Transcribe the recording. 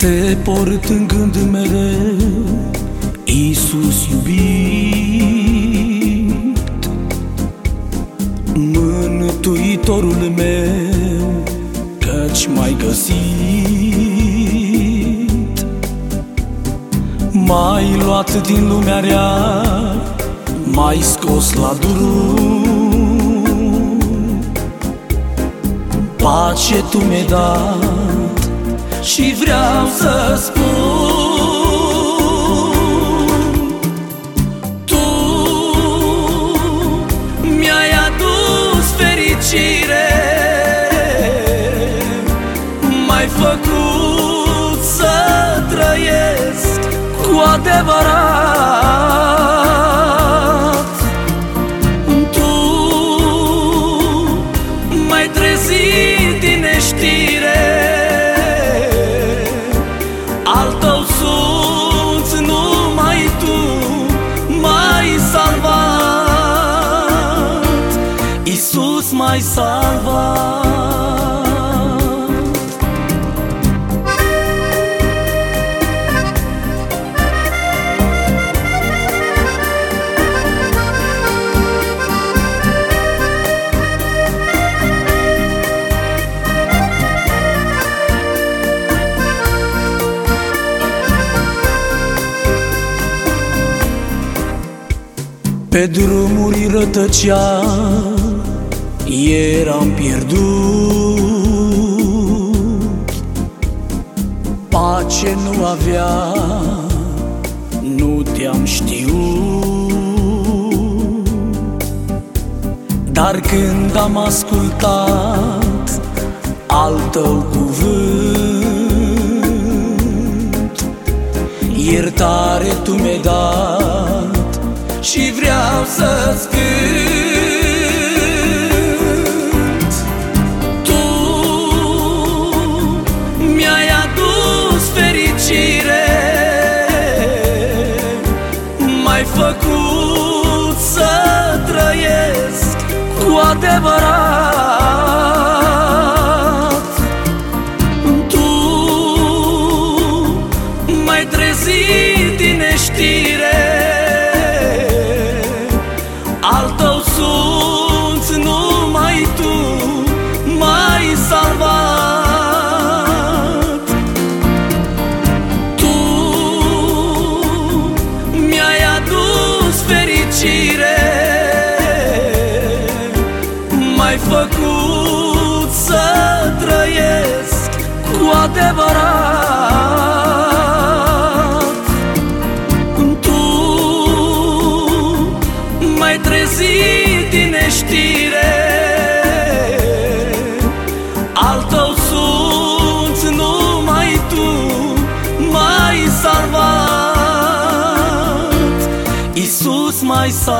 Te port în gând mereu, Iisus iubit, Mântuitorul meu, căci m-ai găsit. M-ai luat din lumea rea, m-ai scos la drum, pace tu mi-ai dat și vreau să spun: tu mi-ai adus fericire, m-ai făcut să trăiesc cu adevărat. Tu m-ai trezit din neștire, al tău sunt, numai tu m-ai salvat, Iisus m-ai salvat. Pe drumuri rătăcea, eram pierdut, pace nu aveam, nu te-am știut. Dar când am ascultat al tău cuvânt, iertare tu mi-ai dat și vreau să-ți cânt. Tu mi-ai adus fericire, m-ai făcut să trăiesc cu adevărat. Tu m-ai trezit din neștire, al tău sunt, numai tu m-ai salvat. Tu mi-ai adus fericire, m-ai făcut să trăiesc cu adevărat. Tu m-ai trezit din neștire, al tău sunt, numai tu m-ai salvat, Iisus m-ai salvat.